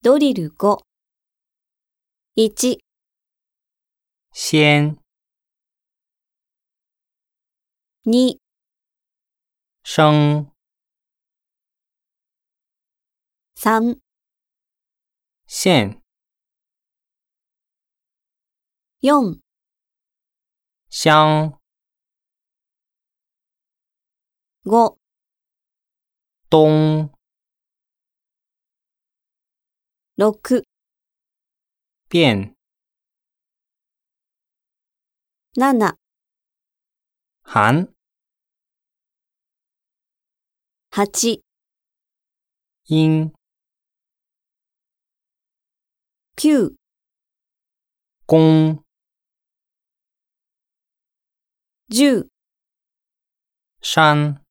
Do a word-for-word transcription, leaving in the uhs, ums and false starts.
ドリルご。いち、 先、 に、 生、 さん、 现、 よん、 相、 ご、 东、 ろく、 变、 なな、 含、 はち、 因、 きゅう、 公、 じゅう。 山。